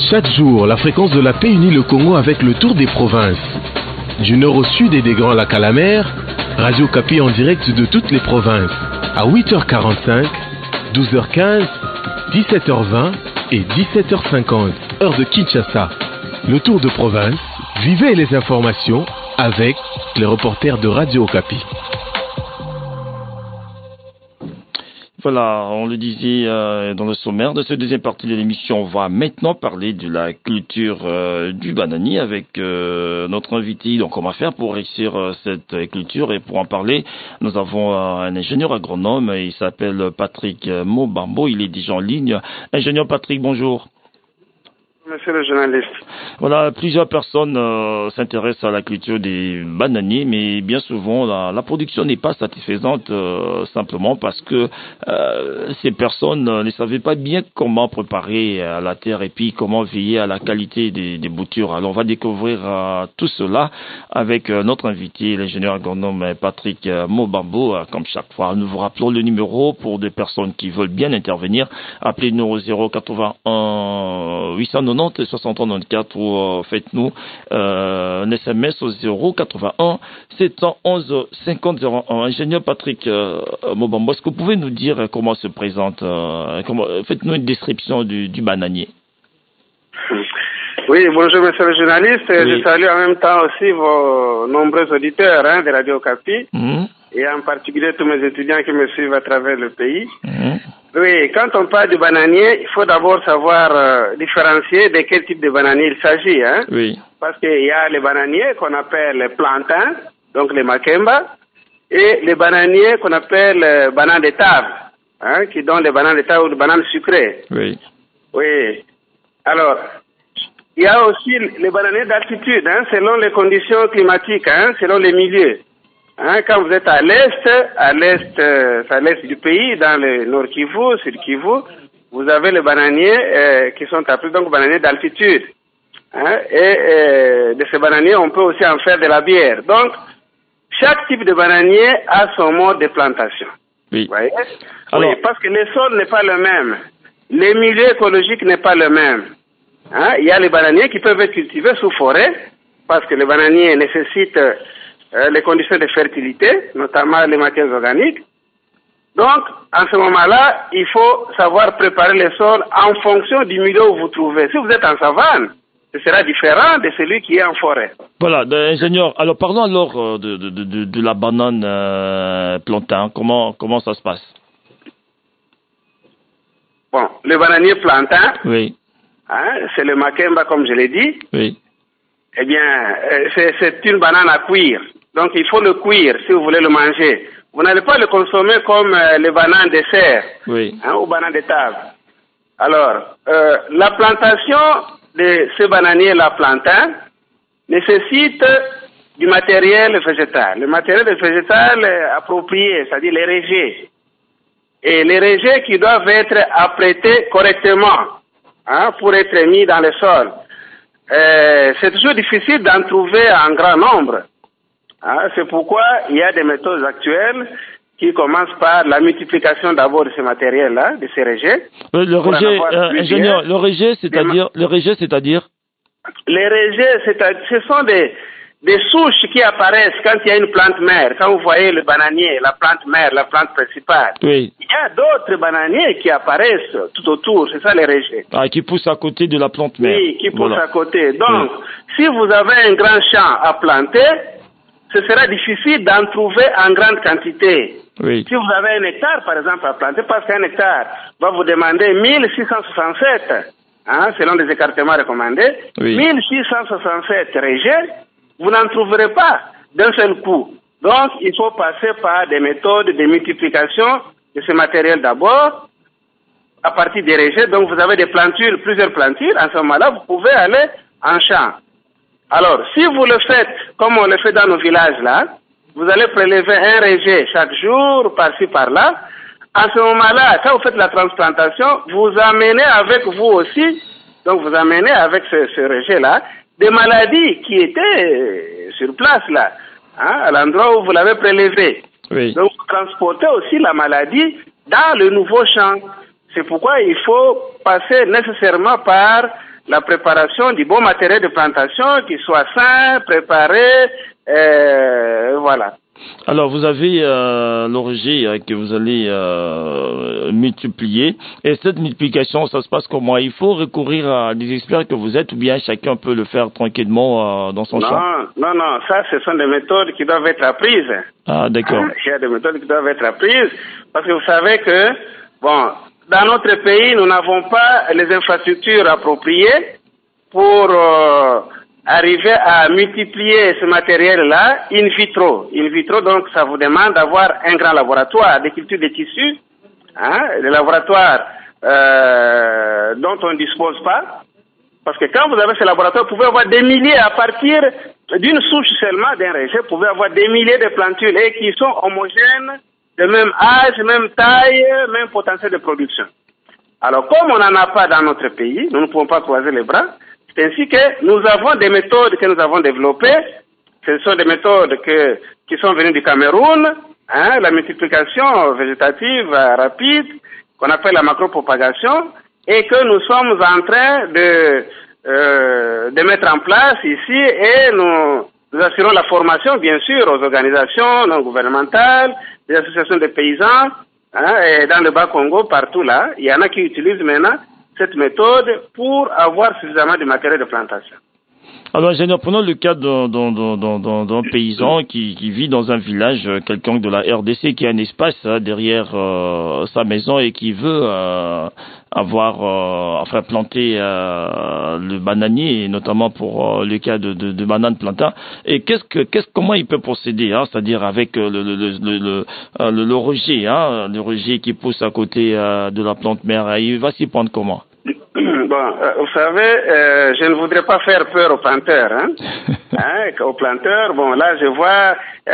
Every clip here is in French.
Chaque jour, la fréquence de la paix unit le Congo avec le tour des provinces. Du nord au sud et des Grands Lacs à la mer, Radio Okapi en direct de toutes les provinces. À 8h45, 12h15, 17h20 et 17h50, heure de Kinshasa. Le tour de province, vivez les informations avec les reporters de Radio Okapi. Voilà, on le disait dans le sommaire de cette deuxième partie de l'émission. On va maintenant parler de la culture du bananier avec notre invité. Donc, on va faire pour réussir cette culture et pour en parler, nous avons un ingénieur agronome. Il s'appelle Patrick Mobambo. Il est déjà en ligne. Ingénieur Patrick, bonjour. Monsieur le journaliste. Voilà, plusieurs personnes s'intéressent à la culture des bananiers, mais bien souvent la production n'est pas satisfaisante simplement parce que ces personnes ne savaient pas bien comment préparer la terre et puis comment veiller à la qualité des boutures. Alors on va découvrir tout cela avec notre invité, l'ingénieur agronome Patrick Mobambo. Comme chaque fois, nous vous rappelons le numéro pour des personnes qui veulent bien intervenir. Appelez-nous au 081 890 6094 ou faites-nous un SMS au 081 711 50 01. Ingénieur Patrick Mobambo, est-ce que vous pouvez nous dire comment se présente, faites-nous une description du bananier. Oui, bonjour monsieur le journaliste. Oui. Je salue en même temps aussi vos nombreux auditeurs de Radio Okapi et en particulier tous mes étudiants qui me suivent à travers le pays. Oui, quand on parle du bananier, il faut d'abord savoir différencier de quel type de bananier il s'agit. Oui. Parce qu'il y a les bananiers qu'on appelle les plantains, donc les makemba, et les bananiers qu'on appelle bananes de table, qui donnent les bananes de table ou les bananes sucrées. Oui. Oui. Alors, il y a aussi les bananiers d'altitude, selon les conditions climatiques, selon les milieux. Quand vous êtes à l'est du pays, dans le Nord Kivu, Sud Kivu, vous avez les bananiers qui sont appelés donc bananiers d'altitude. Et de ces bananiers, on peut aussi en faire de la bière. Donc, chaque type de bananier a son mode de plantation. Oui. Vous voyez? Alors, oui, parce que le sol n'est pas le même. Les milieux écologiques n'est pas le même. Il y a les bananiers qui peuvent être cultivés sous forêt, parce que les bananiers nécessitent les conditions de fertilité, notamment les matières organiques. Donc, en ce moment-là, il faut savoir préparer le sol en fonction du milieu où vous vous trouvez. Si vous êtes en savane, ce sera différent de celui qui est en forêt. Voilà, ingénieur. Alors, parlons alors de la banane plantain. Comment ça se passe? Bon, le bananier plantain, Oui. C'est le makemba, comme je l'ai dit. Oui. Eh bien, c'est une banane à cuire. Donc, il faut le cuire si vous voulez le manger. Vous n'allez pas le consommer comme les bananes de serre, Oui. ou bananes de table. Alors, la plantation de ce bananier-là plantain nécessite du matériel végétal. Le matériel végétal approprié, c'est-à-dire les rejets. Et les rejets qui doivent être apprêtés correctement pour être mis dans le sol. C'est toujours difficile d'en trouver en grand nombre. C'est pourquoi il y a des méthodes actuelles qui commencent par la multiplication d'abord de ce matériel-là, de ces rejets. Le rejet, ingénieur, le rejet, c'est-à-dire? Les rejets, ce sont des souches qui apparaissent quand il y a une plante mère. Quand vous voyez le bananier, la plante mère, la plante principale. Oui. Il y a d'autres bananiers qui apparaissent tout autour. C'est ça les rejets. Qui poussent à côté de la plante mère. Oui, qui poussent à côté. Donc, si vous avez un grand champ à planter, ce sera difficile d'en trouver en grande quantité. Oui. Si vous avez un hectare, par exemple, à planter, parce qu'un hectare va vous demander 1667, selon les écartements recommandés, 1667 rejets, vous n'en trouverez pas d'un seul coup. Donc, il faut passer par des méthodes de multiplication de ce matériel d'abord, à partir des rejets. Donc, vous avez des plantures, plusieurs plantures. En ce moment-là, vous pouvez aller en champ. Alors, si vous le faites comme on le fait dans nos villages là, vous allez prélever un rejet chaque jour, par-ci, par-là. En ce moment-là, quand vous faites la transplantation, vous amenez avec vous aussi, donc vous amenez avec ce rejet-là, des maladies qui étaient sur place là, à l'endroit où vous l'avez prélevé. Oui. Donc, vous transportez aussi la maladie dans le nouveau champ. C'est pourquoi il faut passer nécessairement par la préparation du bon matériel de plantation qui soit sain, préparé, voilà. Alors, vous avez l'orgie que vous allez multiplier. Et cette multiplication, ça se passe comment? Il faut recourir à des experts que vous êtes ou bien chacun peut le faire tranquillement dans son champ? Non. Ça, ce sont des méthodes qui doivent être apprises. Ah, d'accord. Il y a des méthodes qui doivent être apprises parce que vous savez que, bon, dans notre pays, nous n'avons pas les infrastructures appropriées pour arriver à multiplier ce matériel-là in vitro. In vitro, donc, ça vous demande d'avoir un grand laboratoire de culture des tissus, des laboratoires dont on ne dispose pas. Parce que quand vous avez ce laboratoire, vous pouvez avoir des milliers, à partir d'une souche seulement d'un rejet, vous pouvez avoir des milliers de plantules et qui sont homogènes, de même âge, même taille, même potentiel de production. Alors, comme on n'en a pas dans notre pays, nous ne pouvons pas croiser les bras. C'est ainsi que nous avons des méthodes que nous avons développées. Ce sont des méthodes qui sont venues du Cameroun, la multiplication végétative rapide, qu'on appelle la macropropagation, et que nous sommes en train de mettre en place ici, et nous assurons la formation, bien sûr, aux organisations non gouvernementales, des associations de paysans, et dans le Bas-Congo, partout là, il y en a qui utilisent maintenant cette méthode pour avoir suffisamment de matériel de plantation. Alors, ingénieur, prenons le cas d'un paysan qui vit dans un village quelconque de la RDC, qui a un espace derrière sa maison et qui veut planter le bananier, et notamment pour le cas de banane plantain. Et comment il peut procéder, c'est-à-dire avec le rejet, le rejet qui pousse à côté de la plante mère, il va s'y prendre comment? Bon, vous savez, je ne voudrais pas faire peur aux planteurs. Aux planteurs, bon, là, je vois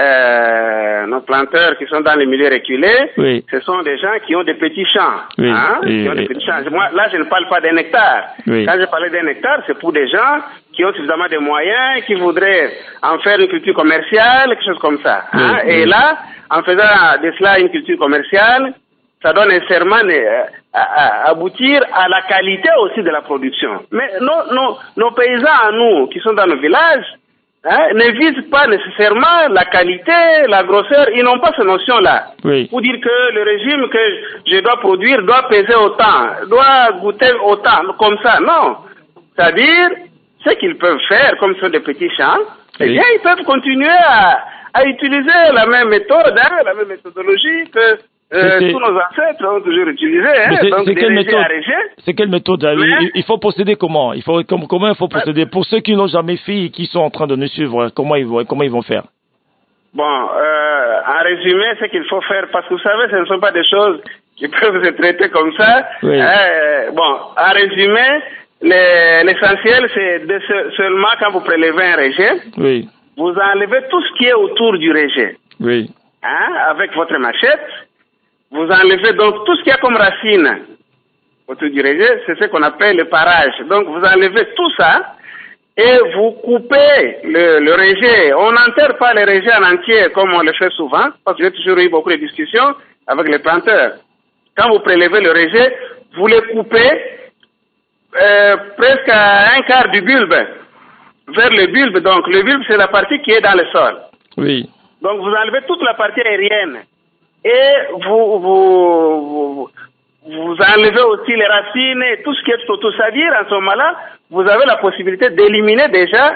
nos planteurs qui sont dans les milieux reculés. Oui. Ce sont des gens qui ont des petits champs. Oui. Qui ont des petits champs. Moi, là, je ne parle pas d'un hectare. Oui. Quand je parlais d'un hectare, c'est pour des gens qui ont suffisamment de moyens, qui voudraient en faire une culture commerciale, quelque chose comme ça. Oui. Et là, en faisant de cela une culture commerciale, ça doit nécessairement aboutir à la qualité aussi de la production. Mais nos paysans, nous, qui sont dans nos villages, ne visent pas nécessairement la qualité, la grosseur. Ils n'ont pas cette notion-là. Oui. Pour dire que le régime que je dois produire doit peser autant, doit goûter autant, comme ça. Non. C'est-à-dire, ce qu'ils peuvent faire, comme sur des petits champs, eh bien, ils peuvent continuer à utiliser la même méthode, la même méthodologie que tous nos ancêtres ont toujours utilisé. Donc, c'est quelle méthode? Il faut procéder comment? Comment il faut procéder? Pour ceux qui n'ont jamais fait et qui sont en train de nous suivre, comment ils vont faire? Bon, en résumé, ce qu'il faut faire, parce que vous savez, ce ne sont pas des choses qui peuvent se traiter comme ça. Oui. Bon, en résumé, l'essentiel, c'est seulement quand vous prélevez un rejet, oui, vous enlevez tout ce qui est autour du rejet. Oui. Avec votre machette, vous enlevez donc tout ce qu'il y a comme racine autour du rejet, c'est ce qu'on appelle le parage. Donc vous enlevez tout ça et vous coupez le rejet. On n'enterre pas le rejet en entier comme on le fait souvent, parce que j'ai toujours eu beaucoup de discussions avec les planteurs. Quand vous prélevez le rejet, vous le coupez presque à un quart du bulbe, vers le bulbe. Donc le bulbe, c'est la partie qui est dans le sol. Oui. Donc vous enlevez toute la partie aérienne. Et vous enlevez aussi les racines et tout ce qui est autour. C'est-à-dire, en ce moment-là, vous avez la possibilité d'éliminer déjà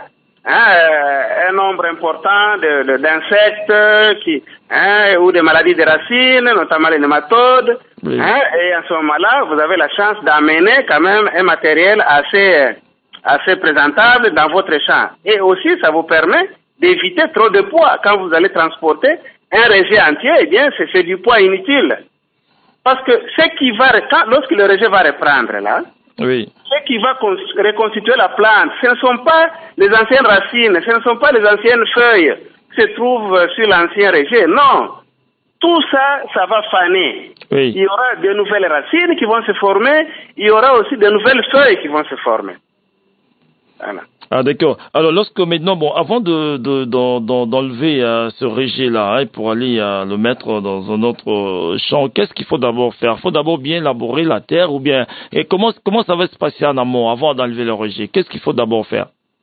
un nombre important d'insectes ou de maladies des racines, notamment les nématodes. Oui. Et en ce moment-là, vous avez la chance d'amener quand même un matériel assez présentable dans votre champ. Et aussi, ça vous permet d'éviter trop de poids quand vous allez transporter un rejet entier. Eh bien, c'est du poids inutile. Parce que lorsque le rejet va reprendre là, oui, ce qui va reconstituer la plante, ce ne sont pas les anciennes racines, ce ne sont pas les anciennes feuilles qui se trouvent sur l'ancien rejet. Non. Tout ça, ça va faner. Oui. Il y aura de nouvelles racines qui vont se former, il y aura aussi de nouvelles feuilles qui vont se former. Voilà. Ah d'accord. Alors lorsque maintenant, bon, avant d'enlever ce rejet-là pour aller le mettre dans un autre champ, qu'est-ce qu'il faut d'abord faire? Il faut d'abord bien labourer la terre ou bien et comment ça va se passer en amont avant d'enlever le rejet? Qu'est-ce qu'il faut d'abord faire?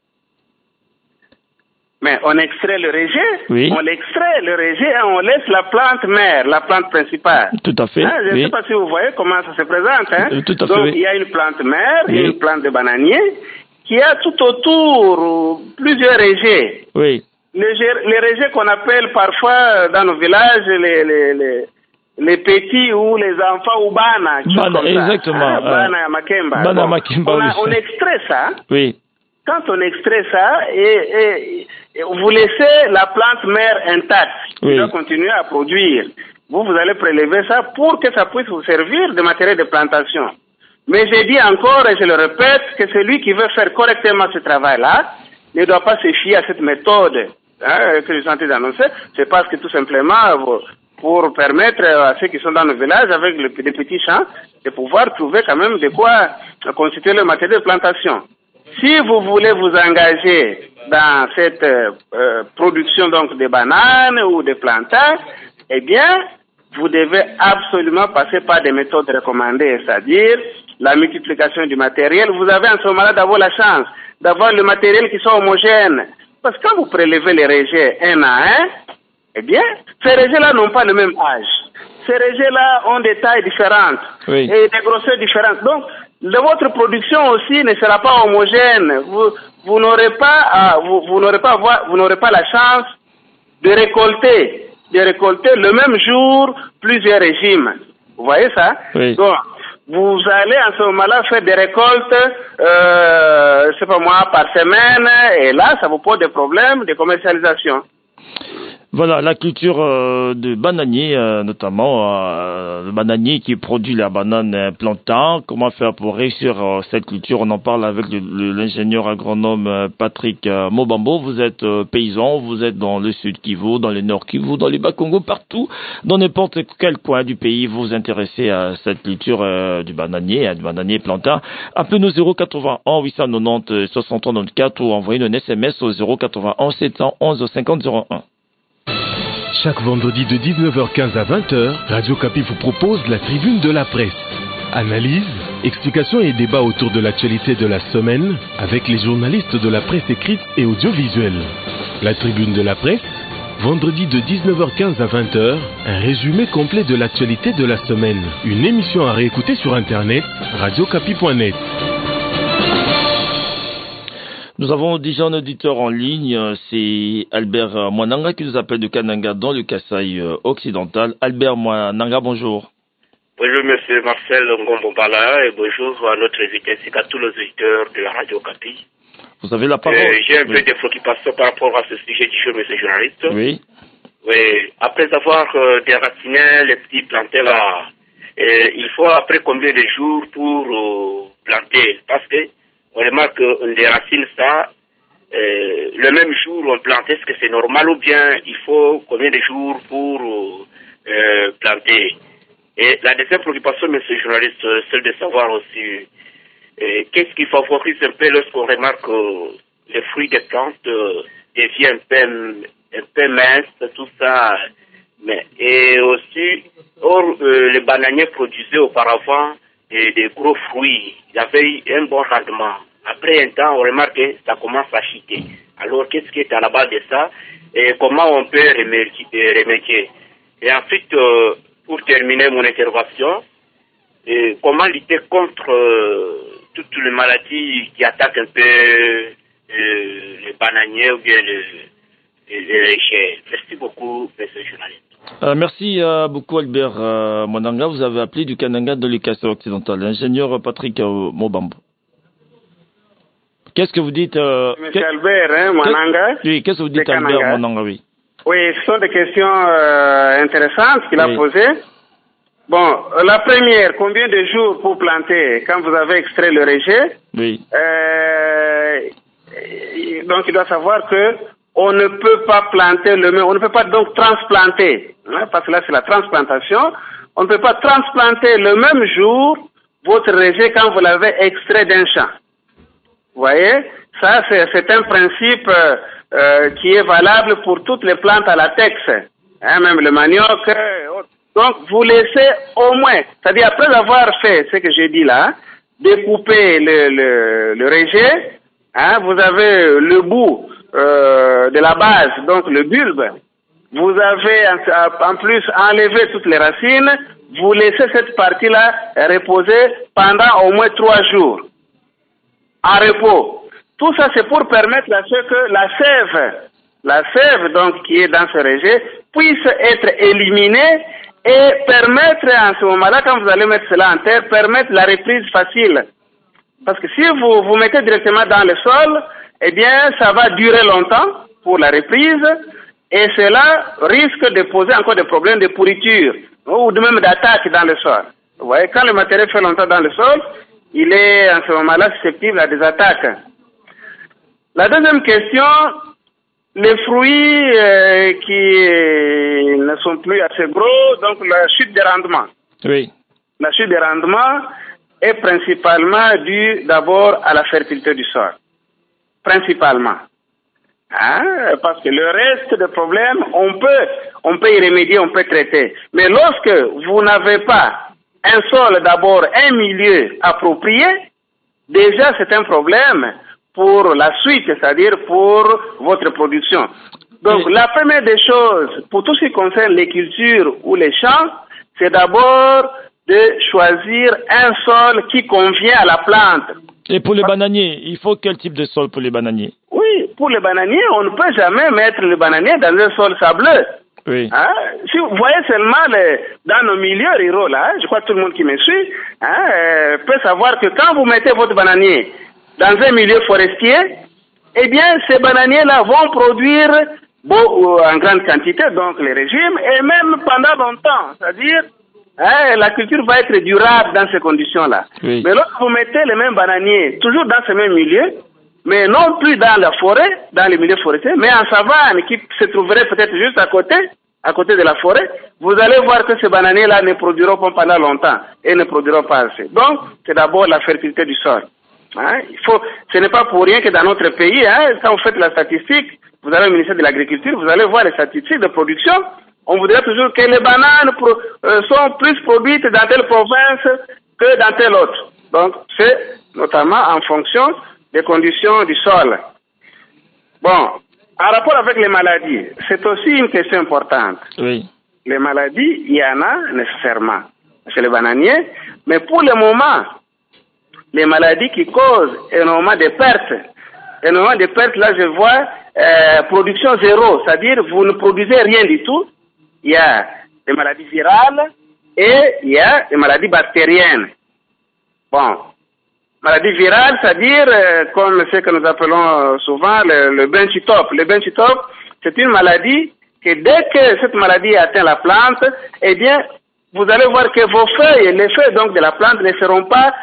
Mais on extrait le rejet, oui. On l'extrait le rejet et on laisse la plante mère, la plante principale. Tout à fait. Je ne sais pas si vous voyez comment ça se présente. Tout à fait. Donc il y a une plante mère, une plante de bananier qui a tout autour plusieurs rejets. Oui. Les rejets qu'on appelle parfois dans nos villages les petits ou les enfants ou bana. Exactement. Bana Makemba. Bana Makemba. On extrait ça. Oui. Quand on extrait ça et vous laissez la plante mère intacte, qui doit continuer à produire. Vous allez prélever ça pour que ça puisse vous servir de matériel de plantation. Mais je dis encore et je le répète que celui qui veut faire correctement ce travail-là ne doit pas se fier à cette méthode que je suis en train d'annoncer. C'est parce que tout simplement, pour permettre à ceux qui sont dans nos villages avec des petits champs de pouvoir trouver quand même de quoi constituer le matériel de plantation. Si vous voulez vous engager dans cette production donc de bananes ou de plantains, eh bien, vous devez absolument passer par des méthodes recommandées, c'est-à-dire la multiplication du matériel. Vous avez en ce moment-là d'avoir la chance d'avoir le matériel qui soit homogène. Parce que quand vous prélevez les rejets un à un, eh bien, ces rejets-là n'ont pas le même âge. Ces rejets-là ont des tailles différentes et des grosseurs différentes. Donc, votre production aussi ne sera pas homogène. Vous n'aurez pas la chance de récolter le même jour plusieurs régimes. Vous voyez ça? Oui. Donc, vous allez en ce moment-là faire des récoltes, je sais pas moi, par semaine, et là, ça vous pose des problèmes de commercialisation. Voilà, la culture de bananier, notamment le bananier qui produit la banane plantain. Comment faire pour réussir cette culture? On en parle avec l'ingénieur agronome Patrick Mobambo. Vous êtes paysan, vous êtes dans le sud Kivu, dans le nord Kivu, dans les Bas-Congo, partout, dans n'importe quel coin du pays, vous vous intéressez à cette culture du bananier plantain. Appelez-nous 081 890 6394 ou envoyez un SMS au 081 711 5001. Chaque vendredi de 19h15 à 20h, Radio Kapi vous propose la tribune de la presse. Analyse, explications et débats autour de l'actualité de la semaine avec les journalistes de la presse écrite et audiovisuelle. La tribune de la presse, vendredi de 19h15 à 20h, un résumé complet de l'actualité de la semaine. Une émission à réécouter sur internet, radiokapi.net. Nous avons déjà un auditeur en ligne, c'est Albert Mwananga qui nous appelle de Kananga dans le Kasaï occidental. Albert Mwananga, bonjour. Bonjour monsieur Marcel Ngombombala et bonjour à notre invité ainsi qu'à tous les auditeurs de la Radio Kapi. Vous avez la parole. J'ai un peu de préoccupation par rapport à ce sujet du jour, monsieur journaliste. Oui. Oui, après avoir déraciné les petits plantés là, il faut après combien de jours pour planter? Parce que on remarque qu'on déracine ça, le même jour on plante, est-ce que c'est normal ou bien il faut combien de jours pour planter? Et la deuxième préoccupation, monsieur le journaliste, c'est de savoir aussi qu'est-ce qui favorise un peu lorsqu'on remarque que les fruits des plantes deviennent un peu minces, tout ça. Et aussi, les bananiers produisaient auparavant des gros fruits, il y avait un bon rendement. Après un temps, on remarque que ça commence à chuter. Alors, qu'est-ce qui est à la base de ça et comment on peut remédier? Et ensuite, pour terminer mon intervention, comment lutter contre toutes les maladies qui attaquent un peu les bananiers ou bien les richets. Merci beaucoup, monsieur le journaliste. Merci beaucoup Albert Mwananga. Vous avez appelé du Kananga de l'Ukaso occidental. L'ingénieur Patrick Mobambo. Qu'est-ce que vous dites monsieur Albert Mwananga? Oui, qu'est-ce que vous dites Albert Mwananga? Oui. Oui, ce sont des questions intéressantes qu'il a posées. Bon, la première, combien de jours pour planter quand vous avez extrait le rejet? Oui. Donc il doit savoir que on ne peut pas planter le même, on ne peut pas donc transplanter, hein, parce que là c'est la transplantation. On ne peut pas transplanter le même jour votre rejet quand vous l'avez extrait d'un champ. Vous voyez, ça c'est un principe qui est valable pour toutes les plantes à latex, hein, même le manioc. Donc vous laissez au moins, c'est-à-dire après avoir fait ce que j'ai dit là, découper le rejet, hein, vous avez le bout de la base, donc le bulbe, vous avez en plus enlevé toutes les racines, vous laissez cette partie-là reposer pendant au moins 3 jours, en repos. Tout ça c'est pour permettre à ce que la sève donc qui est dans ce rejet puisse être éliminée et permettre en ce moment-là, quand vous allez mettre cela en terre, permettre la reprise facile. Parce que si vous mettez directement dans le sol, eh bien, ça va durer longtemps pour la reprise et cela risque de poser encore des problèmes de pourriture ou de même d'attaque dans le sol. Vous voyez, quand le matériel fait longtemps dans le sol, il est en ce moment-là susceptible à des attaques. La deuxième question, les fruits qui ne sont plus assez gros, donc la chute des rendements. Oui. La chute des rendements est principalement due d'abord à la fertilité du sol. Principalement. Hein? Parce que le reste des problèmes, on peut y remédier, on peut traiter. Mais lorsque vous n'avez pas un sol d'abord, un milieu approprié, déjà c'est un problème pour la suite, c'est-à-dire pour votre production. Donc, la première des choses, pour tout ce qui concerne les cultures ou les champs, c'est d'abord de choisir un sol qui convient à la plante. Et pour les bananiers, il faut quel type de sol pour les bananiers? Oui, pour les bananiers, on ne peut jamais mettre le bananier dans un sol sableux. Oui. Hein? Si vous voyez seulement dans nos milieux ruraux, là, je crois que tout le monde qui me suit peut savoir que quand vous mettez votre bananier dans un milieu forestier, eh bien, ces bananiers-là vont produire en grande quantité, donc les régimes, et même pendant longtemps. C'est-à-dire, la culture va être durable dans ces conditions-là. Oui. Mais lorsque vous mettez les mêmes bananiers, toujours dans ce même milieu, mais non plus dans la forêt, dans les milieux forestiers, mais en savane, qui se trouverait peut-être juste à côté de la forêt, vous allez voir que ces bananiers-là ne produiront pas pendant longtemps et ne produiront pas assez. Donc, c'est d'abord la fertilité du sol. Hein? Ce n'est pas pour rien que dans notre pays, quand vous faites la statistique, vous avez le ministère de l'Agriculture, vous allez voir les statistiques de production, on voudrait toujours que les bananes sont plus produites dans telle province que dans telle autre. Donc, c'est notamment en fonction des conditions du sol. Bon, en rapport avec les maladies, c'est aussi une question importante. Oui. Les maladies, il y en a nécessairement chez les bananiers, mais pour le moment, les maladies qui causent énormément de pertes, là je vois production zéro, c'est-à-dire vous ne produisez rien du tout. Il y a des maladies virales et il y a des maladies bactériennes. Bon, maladie virale, c'est-à-dire comme ce que nous appelons souvent le benchitop. Le benchitop, c'est une maladie que dès que cette maladie atteint la plante, eh bien, vous allez voir que vos feuilles, les feuilles donc de la plante ne vont pas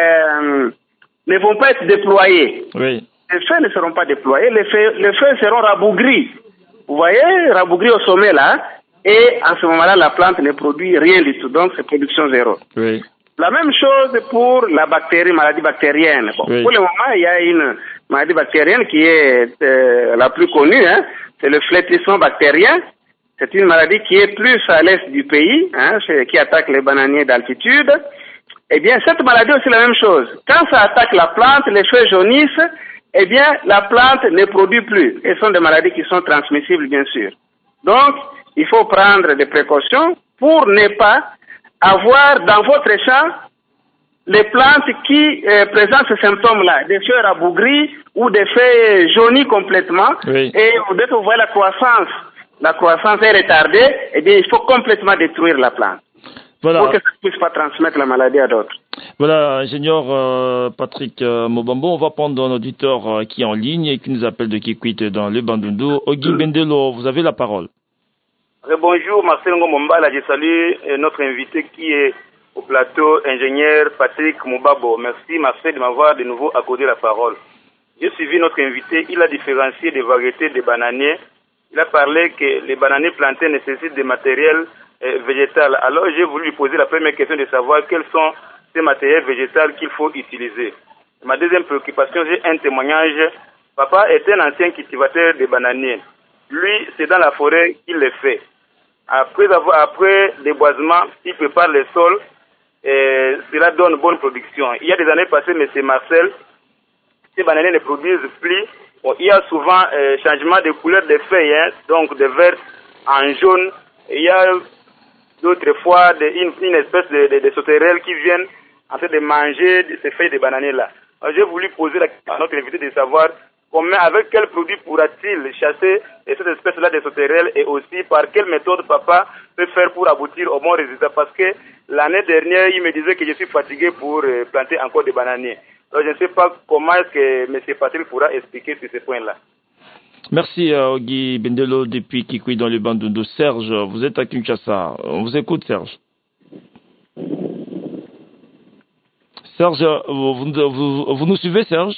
être déployées. Oui. Les feuilles ne seront pas déployées, les feuilles seront rabougries. Vous voyez, rabougries au sommet là, et en ce moment-là, la plante ne produit rien du tout, donc c'est production zéro. Oui. La même chose pour la maladie bactérienne. Bon, oui. Pour le moment, il y a une maladie bactérienne qui est la plus connue, c'est le flétrisson bactérien. C'est une maladie qui est plus à l'est du pays, qui attaque les bananiers d'altitude. Eh bien, cette maladie aussi la même chose. Quand ça attaque la plante, les feuilles jaunissent, eh bien, la plante ne produit plus. Et ce sont des maladies qui sont transmissibles, bien sûr. Donc, il faut prendre des précautions pour ne pas avoir dans votre champ les plantes qui présentent ces symptômes-là, des feuilles rabougries ou des feuilles jaunies complètement. Oui. Et dès que vous voyez la croissance est retardée, eh bien, il faut complètement détruire la plante. Voilà. Pour que ça ne puisse pas transmettre la maladie à d'autres. Voilà, ingénieur Patrick Mobambo, on va prendre un auditeur qui est en ligne et qui nous appelle de Kikwit dans le Bandundu. Ogi Bendelo, vous avez la parole. Bonjour, Marcel Ngomombala, je salue notre invité qui est au plateau, ingénieur Patrick Mobabo. Merci Marcel de m'avoir de nouveau accordé la parole. J'ai suivi notre invité, il a différencié des variétés de bananiers. Il a parlé que les bananiers plantés nécessitent des matériels végétal. Alors j'ai voulu lui poser la première question de savoir quels sont ces matériels végétaux qu'il faut utiliser. Ma deuxième préoccupation, j'ai un témoignage. Papa est un ancien cultivateur de bananiers. Lui, c'est dans la forêt qu'il le fait. Après déboisement, il prépare le sol et cela donne bonne production. Il y a des années passées, M. Marcel, ces bananiers ne produisent plus. Bon, il y a souvent changement de couleur des feuilles, hein, donc de vert en jaune. Il y a d'autres fois une espèce de sauterelles qui viennent en fait de manger ces feuilles de bananiers-là. J'ai voulu poser la question à notre invité de savoir avec quel produit pourra-t-il chasser cette espèce-là de sauterelles et aussi par quelle méthode papa peut faire pour aboutir au bon résultat. Parce que l'année dernière, il me disait que je suis fatigué pour planter encore des bananiers. Alors je ne sais pas comment est-ce que M. Patrick pourra expliquer sur ce point-là. Merci Guy Bendelo depuis Kikoui dans le Bandundu. Serge, vous êtes à Kinshasa. On vous écoute, Serge. Serge, vous nous suivez, Serge?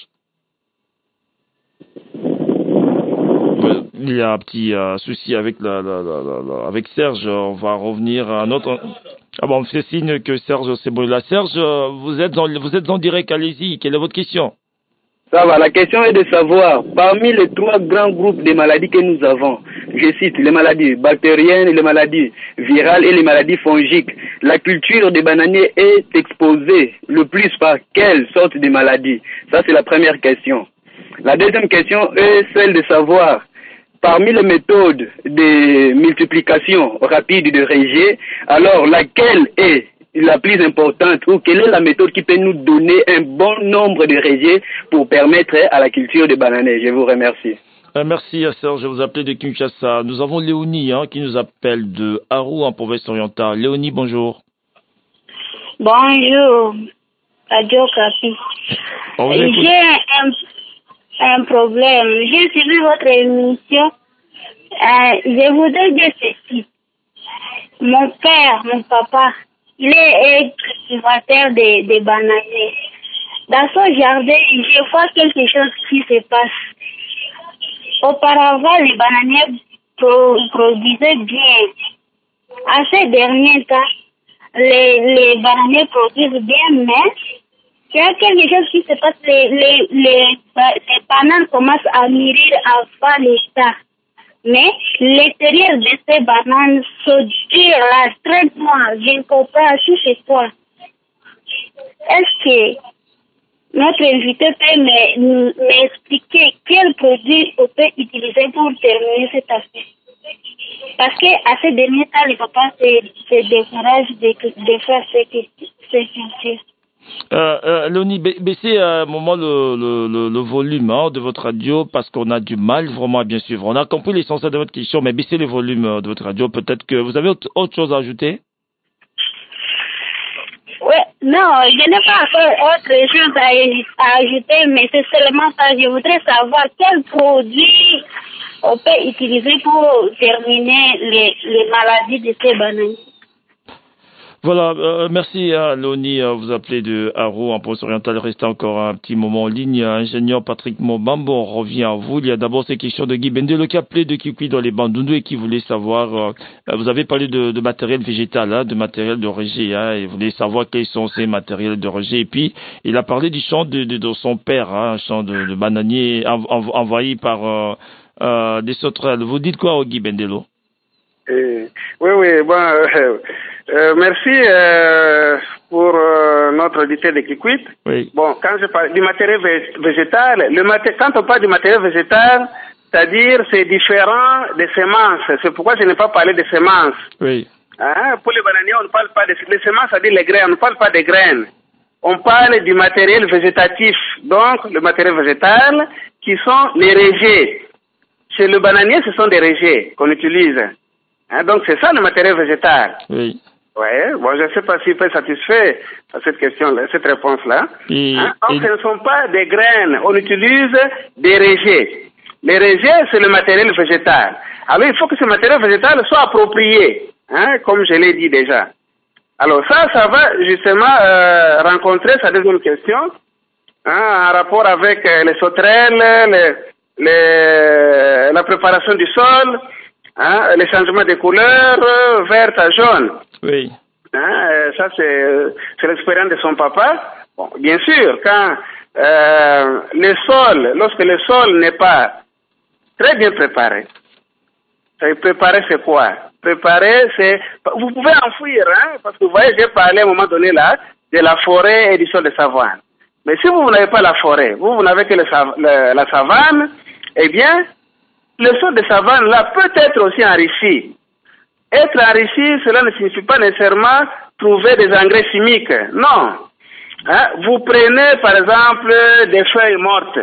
Il y a un petit souci avec avec Serge. On va revenir à notre. Ah bon, on fait signe que Serge, c'est bon là. Serge, vous êtes en direct. Allez-y. Quelle est votre question? Ça va. La question est de savoir, parmi les 3 grands groupes de maladies que nous avons, je cite les maladies bactériennes, les maladies virales et les maladies fongiques, la culture des bananiers est exposée le plus par quelle sorte de maladie? Ça, c'est la première question. La deuxième question est celle de savoir, parmi les méthodes de multiplication rapide de rejet, alors laquelle est la plus importante ou quelle est la méthode qui peut nous donner un bon nombre de rejets pour permettre à la culture de bananiers? Je vous remercie. Merci Serge, je vous appelle de Kinshasa. Nous avons Léonie qui nous appelle de Arou en province orientale. Léonie, bonjour. Bonjour, Radio Capi. J'ai un problème. J'ai suivi votre émission. Je voudrais dire ceci. Mon père, mon papa, il est cultivateur de bananiers. Dans son jardin, je vois quelque chose qui se passe. Auparavant, les bananiers produisaient bien. À ces derniers temps, les bananiers produisent bien, mais il y a quelque chose qui se passe. Les bananes commencent à mûrir avant l'état. Mais l'extérieur de ces bananes se dure là, très noir. Je ne comprends si c'est quoi. Est-ce que notre invité peut m'expliquer quel produit on peut utiliser pour terminer cette affaire? Parce qu'à ces derniers temps, les papas se découragent de faire ces cultures. Léonie, baissez un moment le volume de votre radio parce qu'on a du mal vraiment à bien suivre. On a compris l'essentiel de votre question, mais baissez le volume de votre radio. Peut-être que vous avez autre chose à ajouter? Oui, non, je n'ai pas encore autre chose à ajouter, mais c'est seulement ça. Je voudrais savoir quel produit on peut utiliser pour terminer les maladies de ces bananes. Voilà, merci à Léonie, vous appelez de Haro en province orientale. Restez encore un petit moment en ligne. Ingénieur Patrick Mobambo, on revient à vous. Il y a d'abord ces questions de Guy Bendelo qui appelait de Kikoui dans les Bandundu et qui voulait savoir, vous avez parlé de matériel végétal, de matériel de rejet, et vous voulez savoir quels sont ces matériels de rejet. Et puis, il a parlé du champ de son père, un champ de bananiers envahi par des sauterelles. Vous dites quoi au Guy Bendelo? Oui, bon... merci pour notre auditeur de Kikwit. Oui. Bon, quand je parle du matériel végétal, quand on parle du matériel végétal, c'est-à-dire c'est différent des semences. C'est pourquoi je n'ai pas parlé des semences. Oui. Pour les bananiers, on ne parle pas des semences, c'est-à-dire les graines. On ne parle pas des graines. On parle du matériel végétatif. Donc, le matériel végétal, qui sont les rejets. Chez le bananier, ce sont des rejets qu'on utilise. Donc, c'est ça le matériel végétal. Oui. Ouais, bon, je ne sais pas s'il peut être satisfait à cette question-là, cette réponse-là. Donc, ce ne sont pas des graines. On utilise des rejets. Les rejets, c'est le matériel végétal. Alors, il faut que ce matériel végétal soit approprié, comme je l'ai dit déjà. Alors, ça va justement rencontrer sa deuxième question, en rapport avec les sauterelles, la préparation du sol, les changements de couleur, verte à jaune. Oui. Ça, c'est l'expérience de son papa. Bon, bien sûr, quand le sol, lorsque le sol n'est pas très bien préparé, préparer c'est quoi? Préparer c'est... Vous pouvez enfouir, hein, parce que vous voyez, j'ai parlé à un moment donné là de la forêt et du sol de savane. Mais si vous n'avez pas la forêt, vous n'avez que la savane, eh bien, le sol de savane là peut être aussi enrichi. Être enrichi, cela ne signifie pas nécessairement trouver des engrais chimiques. Non. Hein? Vous prenez par exemple des feuilles mortes,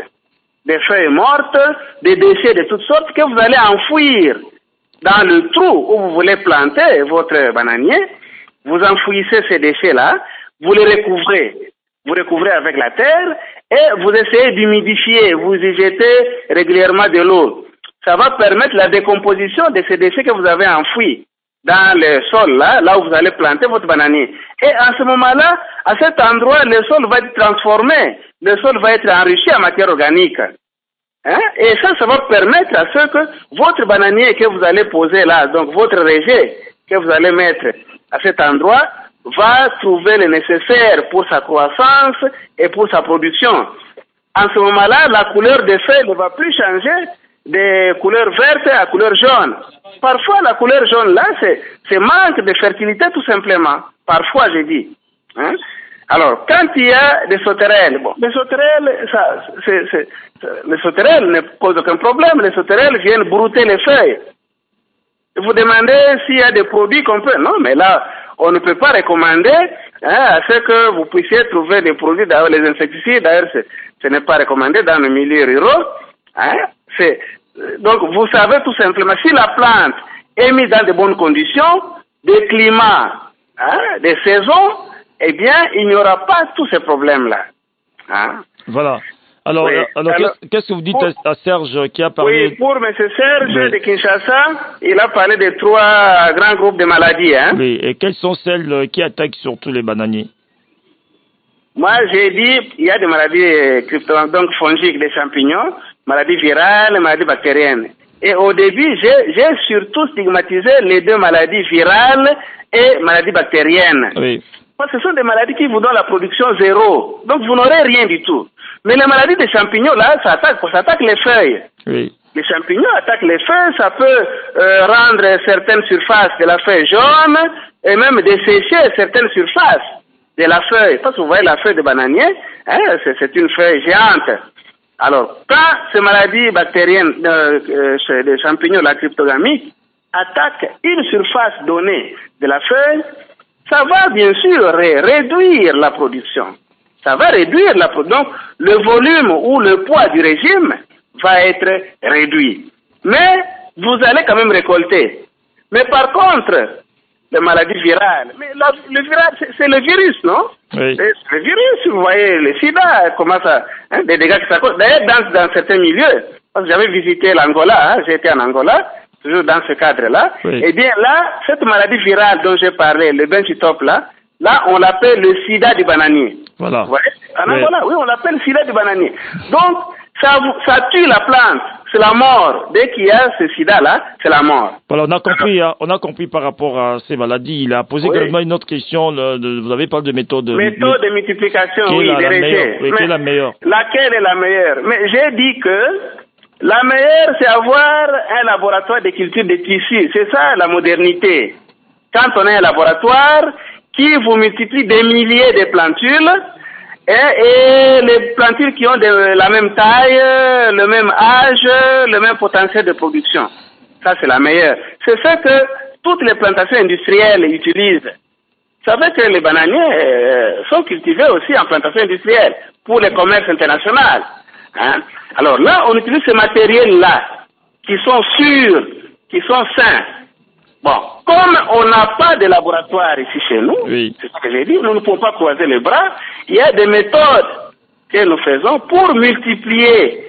des déchets de toutes sortes que vous allez enfouir dans le trou où vous voulez planter votre bananier. Vous enfouissez ces déchets-là, vous les recouvrez. Vous recouvrez avec la terre et vous essayez d'humidifier, vous y jetez régulièrement de l'eau. Ça va permettre la décomposition de ces déchets que vous avez enfouis dans le sol, là où vous allez planter votre bananier. Et à ce moment-là, à cet endroit, le sol va être transformé, le sol va être enrichi en matière organique. Hein? Et ça va permettre à ce que votre bananier que vous allez poser là, donc votre rejet que vous allez mettre à cet endroit, va trouver le nécessaire pour sa croissance et pour sa production. En ce moment-là, la couleur des feuilles ne va plus changer de couleur verte à couleur jaune. Parfois, la couleur jaune là, c'est manque de fertilité tout simplement. Parfois, j'ai dit. Hein? Alors, quand il y a des sauterelles, bon, les sauterelles, les sauterelles ne posent aucun problème. Les sauterelles viennent brouter les feuilles. Vous demandez s'il y a des produits qu'on peut. Non, mais là, on ne peut pas recommander à ce que vous puissiez trouver des produits. D'ailleurs, les insecticides, d'ailleurs, ce n'est pas recommandé dans le milieu rural. Hein? Donc, vous savez tout simplement, si la plante est mise dans de bonnes conditions, des climats, des saisons, eh bien, il n'y aura pas tous ces problèmes-là. Hein? Voilà. Alors, qu'est-ce que vous dites à Serge qui a parlé? Oui, pour M. Serge de Kinshasa, il a parlé de 3 grands groupes de maladies. Hein? Oui, et quelles sont celles qui attaquent surtout les bananiers? Moi, j'ai dit, il y a des maladies donc fongiques des champignons, maladies virales, maladies bactériennes. Et au début, j'ai surtout stigmatisé les 2 maladies virales et maladies bactériennes. Oui. Parce que ce sont des maladies qui vous donnent la production zéro. Donc, vous n'aurez rien du tout. Mais les maladies des champignons, là, ça attaque les feuilles. Oui. Les champignons attaquent les feuilles, ça peut rendre certaines surfaces de la feuille jaune et même dessécher certaines surfaces de la feuille. Parce que vous voyez la feuille de bananier, hein, c'est une feuille géante. Alors, quand ces maladies bactériennes des champignons, la cryptogamie, attaquent une surface donnée de la feuille, ça va bien sûr réduire la production. Ça va réduire la production. Donc, le volume ou le poids du régime va être réduit. Mais vous allez quand même récolter. Mais par contre, les maladies virales, mais le viral, c'est le virus, non? Oui. C'est le virus, vous voyez, le sida, comment ça, hein, des dégâts que ça cause. D'ailleurs, dans certains milieux, parce que j'avais visité l'Angola, hein, j'étais en Angola, toujours dans ce cadre-là, oui. Eh bien là, cette maladie virale dont j'ai parlé, le benchitop là, on l'appelle le sida du bananier. Voilà. Vous voyez? En Angola, oui, on l'appelle sida du bananier. Donc, ça tue la plante, c'est la mort. Dès qu'il y a ce sida-là, c'est la mort. Voilà, on a compris par rapport à ces maladies. Il a posé également une autre question. Vous avez parlé de méthode de multiplication, oui, des rejets. Quelle est la meilleure? Laquelle est la meilleure? Mais j'ai dit que la meilleure, c'est avoir un laboratoire de culture de tissus. C'est ça, la modernité. Quand on a un laboratoire qui vous multiplie des milliers de plantules, et les plantules qui ont la même taille, le même âge, le même potentiel de production. Ça, c'est la meilleure. C'est ce que toutes les plantations industrielles utilisent. Vous savez que les bananiers sont cultivés aussi en plantation industrielle pour le commerce international. Hein? Alors là, on utilise ces matériels-là qui sont sûrs, qui sont sains. Bon, comme on n'a pas de laboratoire ici chez nous, oui. C'est ce que j'ai dit, nous ne pouvons pas croiser les bras. Il y a des méthodes que nous faisons pour multiplier,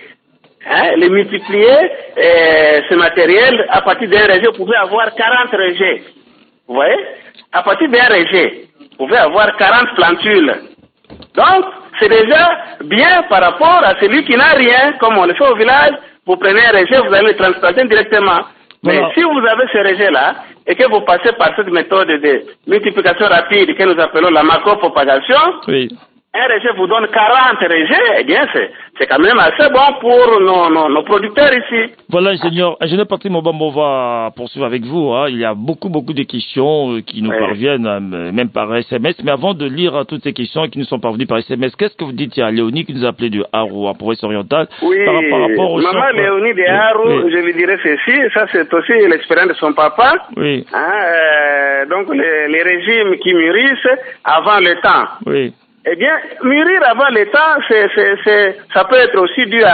ce matériel. À partir d'un rejet, vous pouvez avoir 40 rejets. Vous voyez? À partir d'un rejet, vous pouvez avoir 40 plantules. Donc, c'est déjà bien par rapport à celui qui n'a rien, comme on le fait au village. Vous prenez un rejet, vous allez le transplanter directement. Mais si vous avez ce rejet-là, et que vous passez par cette méthode de multiplication rapide que nous appelons la macropropagation, oui. un rejet vous donne 40 rejets, eh bien, c'est quand même assez bon pour nos producteurs ici. Voilà, ingénieur Patrick Mobamba, on va poursuivre avec vous. Hein. Il y a beaucoup de questions qui nous parviennent, même par SMS. Mais avant de lire toutes ces questions qui nous sont parvenues par SMS, qu'est-ce que vous dites à Léonie qui nous a appelé de Haru, en province orientale? Oui, par rapport au maman Léonie de Haru, je lui dirais ceci, ça c'est aussi l'expérience de son papa. Oui. Hein, donc les régimes qui mûrissent avant le temps. Oui. Eh bien, mûrir avant le temps, ça peut être aussi dû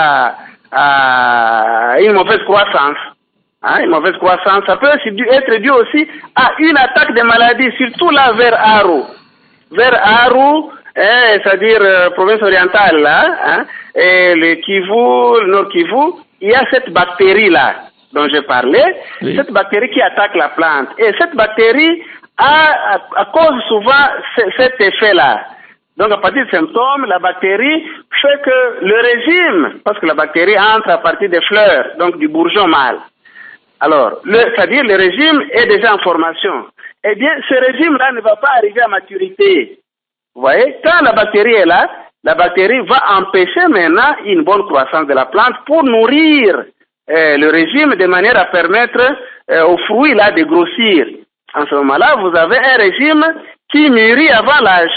à une mauvaise croissance. Hein, une mauvaise croissance. Ça peut être dû aussi à une attaque de maladie, surtout là vers Haru. Vers Haru, c'est-à-dire province orientale, là, hein, et le Kivu, le Nord Kivu, il y a cette bactérie-là dont je parlais, cette bactérie qui attaque la plante. Et cette bactérie cause souvent cet effet-là. Donc, à partir des symptômes, la bactérie fait que le régime, parce que la bactérie entre à partir des fleurs, donc du bourgeon mâle. Alors, c'est-à-dire le régime est déjà en formation. Eh bien, ce régime-là ne va pas arriver à maturité. Vous voyez, quand la bactérie est là, la bactérie va empêcher maintenant une bonne croissance de la plante pour nourrir le régime de manière à permettre aux fruits là de grossir. En ce moment-là, vous avez un régime qui mûrit avant l'âge.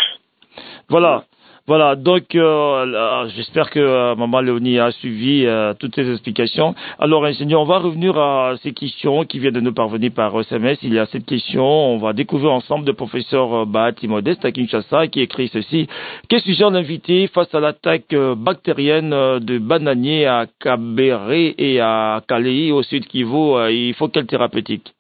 Voilà. Donc, j'espère que Maman Léonie a suivi toutes ces explications. Alors, ingénieur, on va revenir à ces questions qui viennent de nous parvenir par SMS. Il y a cette question, on va découvrir ensemble de professeur Bahati Modeste à Kinshasa qui écrit ceci. Que suggère l'invité face à l'attaque bactérienne de bananiers à Kabéré et à Kalei au sud Kivu? Il faut quelle thérapeutique?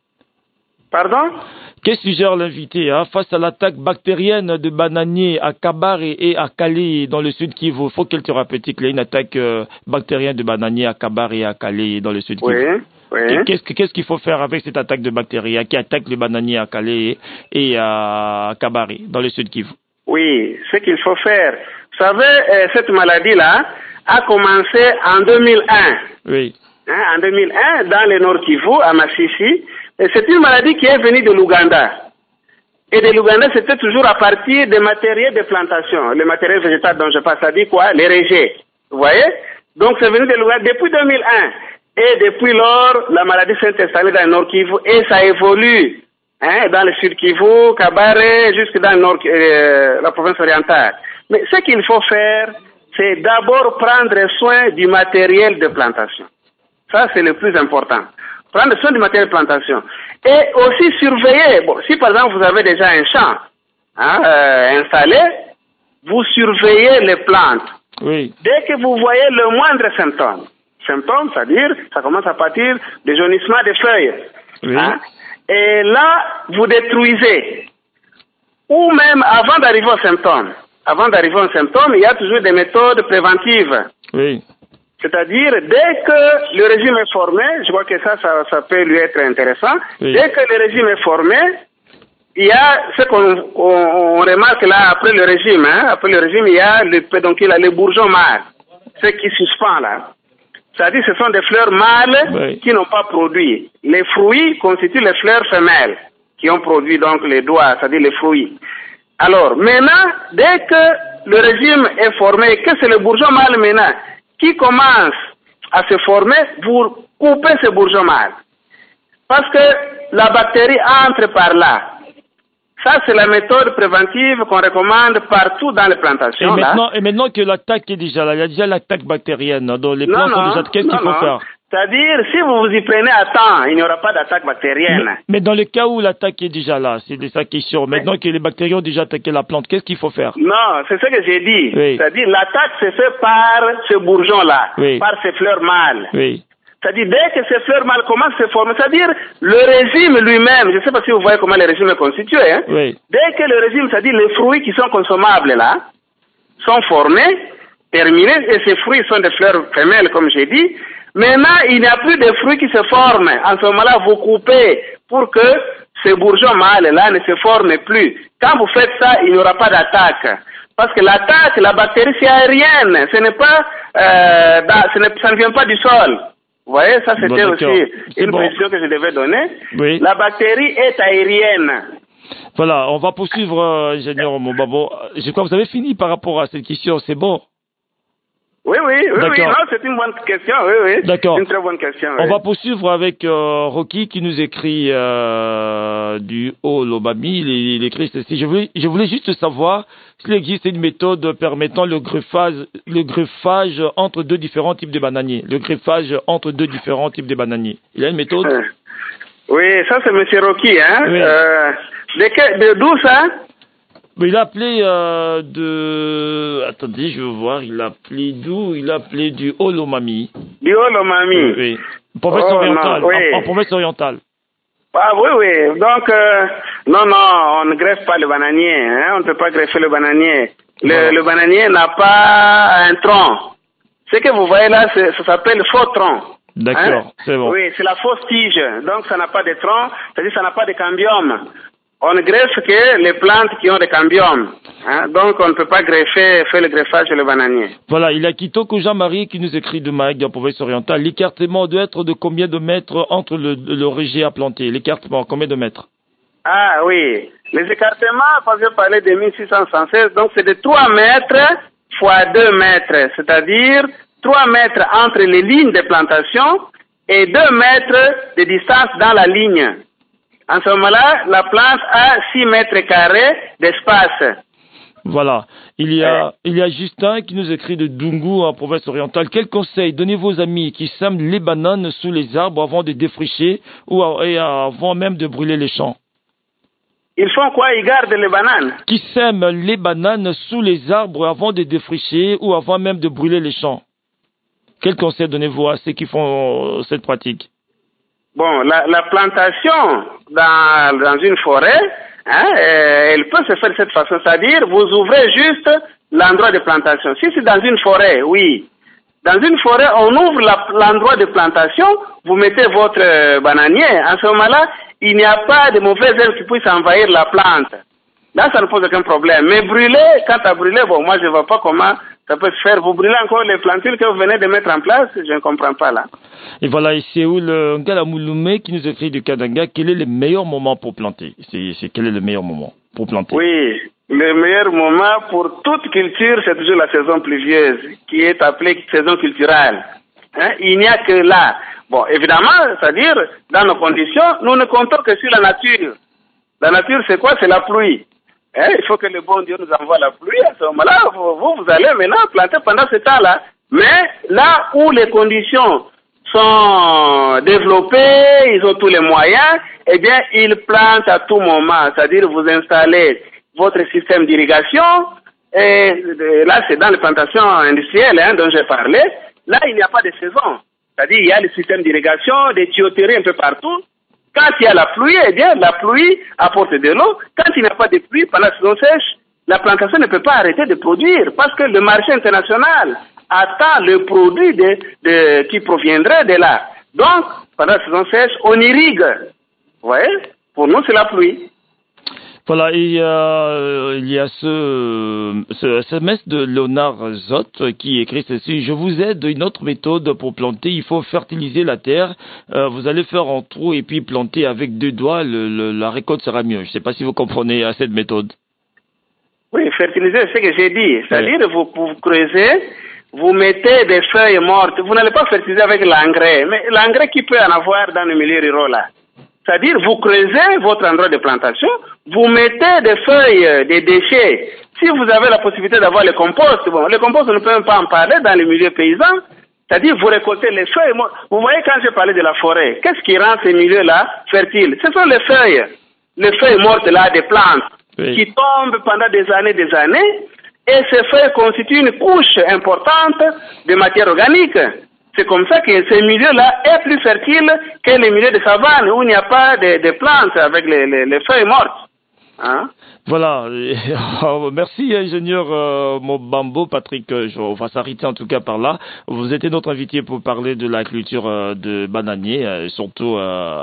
Pardon? Qu'est-ce que suggère l'invité face à l'attaque bactérienne de bananiers à Kabare et à Kalei dans le sud Kivu? Il faut quelle thérapeutique? Il y a une attaque bactérienne de bananiers à Kabare et à Kalei dans le sud Kivu. Oui. Qu'est-ce qu'il faut faire avec cette attaque de bactéries qui attaque les bananiers à Kalei et à Kabare dans le sud Kivu? Oui, ce qu'il faut faire. Vous savez, cette maladie-là a commencé en 2001. Oui. En 2001, dans le Nord Kivu, à Masisi. Et c'est une maladie qui est venue de l'Ouganda. Et de l'Ouganda, c'était toujours à partir des matériels de plantation. Les matériels végétaux dont je parle, ça dit quoi? Les rejets. Vous voyez? Donc c'est venu de l'Ouganda depuis 2001. Et depuis lors, la maladie s'est installée dans le Nord Kivu et ça évolue. Dans le Sud Kivu, Kabare, jusque dans le Nord, la province orientale. Mais ce qu'il faut faire, c'est d'abord prendre soin du matériel de plantation. Ça, c'est le plus important. Prendre soin du matériel de plantation. Et aussi surveiller, si par exemple vous avez déjà un champ installé, vous surveillez les plantes. Oui. Dès que vous voyez le moindre symptôme, c'est-à-dire, ça commence à partir du jaunissement des feuilles. Oui. Et là, vous détruisez. Ou même avant d'arriver au symptôme. Avant d'arriver au symptôme, il y a toujours des méthodes préventives. Oui. C'est-à-dire, dès que le régime est formé, je crois que ça peut lui être intéressant, oui. Dès que le régime est formé, il y a ce qu'on remarque là, après le régime, il y a le pédoncule, les bourgeons mâles, ce qui suspend là. C'est-à-dire, ce sont des fleurs mâles qui n'ont pas produit. Les fruits constituent les fleurs femelles qui ont produit donc les doigts, c'est-à-dire les fruits. Alors, maintenant, dès que le régime est formé, que c'est le bourgeon mâle maintenant qui commence à se former, vous coupez ce bourgeon mâle. Parce que la bactérie entre par là. Ça, c'est la méthode préventive qu'on recommande partout dans les plantations. Et maintenant que l'attaque est déjà là, il y a déjà l'attaque bactérienne dans les plantes sont déjà... Qu'est-ce qu'il faut faire? C'est-à-dire, si vous vous y prenez à temps, il n'y aura pas d'attaque bactérienne. Mais dans le cas où l'attaque est déjà là, c'est de sa question. Maintenant que les bactéries ont déjà attaqué la plante, qu'est-ce qu'il faut faire? Non, c'est ce que j'ai dit. Oui. C'est-à-dire, l'attaque se fait par ce bourgeon-là, par ces fleurs mâles. Oui. C'est-à-dire, dès que ces fleurs mâles commencent à se former, c'est-à-dire, le régime lui-même, je ne sais pas si vous voyez comment le régime est constitué, Oui. Dès que le régime, c'est-à-dire les fruits qui sont consommables là, sont formés, terminés, et ces fruits sont des fleurs femelles, comme j'ai dit, maintenant, il n'y a plus de fruits qui se forment. En ce moment-là, vous coupez pour que ces bourgeons mâles-là ne se forment plus. Quand vous faites ça, il n'y aura pas d'attaque. Parce que l'attaque, la bactérie, c'est aérienne. Ce n'est pas, ça ne vient pas du sol. Vous voyez, ça c'était aussi une précision que je devais donner. Oui. La bactérie est aérienne. Voilà, on va poursuivre, ingénieur Mobabo. Je crois que vous avez fini par rapport à cette question, c'est bon? Oui, non, c'est une bonne question, oui. D'accord. Une très bonne question. On va poursuivre avec Rocky qui nous écrit du Haut-Lomami. Il écrit ceci. Je voulais juste savoir s'il existe une méthode permettant le greffage entre deux différents types de bananiers. Le greffage entre deux différents types de bananiers. Il y a une méthode? Oui, ça c'est Monsieur Rocky, hein. Oui. D'où ça? Mais il a appelé Attendez, je veux voir. Il a appelé d'où? Il a appelé du Haut-Lomami. Du Haut-Lomami. Oui. Province orientale. Non, oui. En province orientale. Ah oui. Donc, non, on ne greffe pas le bananier. Hein? On ne peut pas greffer le bananier. Le bananier n'a pas un tronc. Ce que vous voyez là, ça s'appelle faux tronc. D'accord, hein? C'est bon. Oui, c'est la fausse tige. Donc, ça n'a pas de tronc, c'est-à-dire ça n'a pas de cambium. On ne greffe que les plantes qui ont des cambiums. Hein? Donc, on ne peut pas faire le greffage le bananier. Voilà, il y a Kitoko Jean-Marie qui nous écrit de Maïk, de la province orientale. L'écartement doit être de combien de mètres entre le rejet à planter? L'écartement, combien de mètres? Ah oui, les écartements, quand je parlais de 1676, donc c'est de 3 mètres fois 2 mètres, c'est-à-dire 3 mètres entre les lignes de plantation et 2 mètres de distance dans la ligne. En ce moment-là, la plante a 6 mètres carrés d'espace. Voilà. Il y a Justin qui nous écrit de Dungu en province orientale. Quel conseil donnez-vous aux amis qui sèment les bananes sous les arbres avant de défricher et avant même de brûler les champs? Ils font quoi? Ils gardent les bananes? Qui sèment les bananes sous les arbres avant de défricher ou avant même de brûler les champs? Quel conseil donnez-vous à ceux qui font cette pratique? Bon, la plantation dans une forêt, hein, elle peut se faire de cette façon, c'est-à-dire vous ouvrez juste l'endroit de plantation. Si c'est dans une forêt, oui. Dans une forêt, on ouvre l'endroit de plantation, vous mettez votre bananier. En ce moment-là, il n'y a pas de mauvaises herbes qui puissent envahir la plante. Là, ça ne pose aucun problème. Mais brûler, quand à brûler, bon, moi je ne vois pas comment ça peut se faire. Vous brûlez encore les plantules que vous venez de mettre en place, je ne comprends pas là. Et voilà, et c'est où le Ngalamouloumé qui nous écrit du Kadanga, quel est le meilleur moment pour planter? Quel est le meilleur moment pour planter? Oui, le meilleur moment pour toute culture, c'est toujours la saison pluvieuse, qui est appelée saison culturelle. Hein? Il n'y a que là. Bon, évidemment, c'est-à-dire, dans nos conditions, nous ne comptons que sur la nature. La nature, c'est quoi? C'est la pluie. Hein? Il faut que le bon Dieu nous envoie la pluie. À ce moment-là, vous allez maintenant planter pendant ce temps-là. Mais là où les conditions sont développées, ils ont tous les moyens, eh bien, ils plantent à tout moment. C'est-à-dire, vous installez votre système d'irrigation, et là, c'est dans les plantations industrielles hein, dont j'ai parlé. Là, il n'y a pas de saison. C'est-à-dire, il y a le système d'irrigation, des tuyauteries un peu partout. Quand il y a la pluie, eh bien, la pluie apporte de l'eau. Quand il n'y a pas de pluie, pendant la saison sèche, la plantation ne peut pas arrêter de produire parce que le marché international attend le produit qui proviendrait de là. Donc, pendant la saison sèche, on irrigue. Vous voyez? Pour nous, c'est la pluie. Voilà, et il y a ce SMS de Léonard Zott qui écrit ceci. Je vous aide une autre méthode pour planter. Il faut fertiliser la terre. Vous allez faire un trou et puis planter avec 2 doigts. La récolte sera mieux. Je ne sais pas si vous comprenez cette méthode. Oui, fertiliser, c'est ce que j'ai dit. C'est-à-dire, vous creusez, vous mettez des feuilles mortes. Vous n'allez pas fertiliser avec l'engrais. Mais l'engrais qui peut en avoir dans le milieu rural là. C'est-à-dire, vous creusez votre endroit de plantation, vous mettez des feuilles, des déchets. Si vous avez la possibilité d'avoir le compost, bon, le compost, on ne peut même pas en parler dans les milieux paysans. C'est-à-dire, vous récoltez les feuilles. Vous voyez, quand j'ai parlé de la forêt, qu'est-ce qui rend ces milieux-là fertiles? Ce sont les feuilles mortes là des plantes qui tombent pendant des années, et ces feuilles constituent une couche importante de matière organique. C'est comme ça que ces milieux-là est plus fertile que les milieux de savane où il n'y a pas de plantes avec les feuilles mortes. Hein? Voilà. Merci, ingénieur Mobambo, Patrick. On va s'arrêter en tout cas par là. Vous étiez notre invité pour parler de la culture de bananier, surtout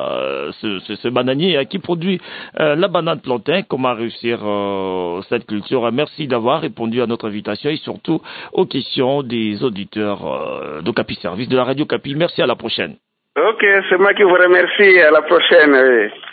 ce bananier qui produit la banane plantain. Comment réussir cette culture? Merci d'avoir répondu à notre invitation et surtout aux questions des auditeurs d'Okapi Service de la Radio Kapi. Merci, à la prochaine. Ok, c'est moi qui vous remercie. À la prochaine. Oui.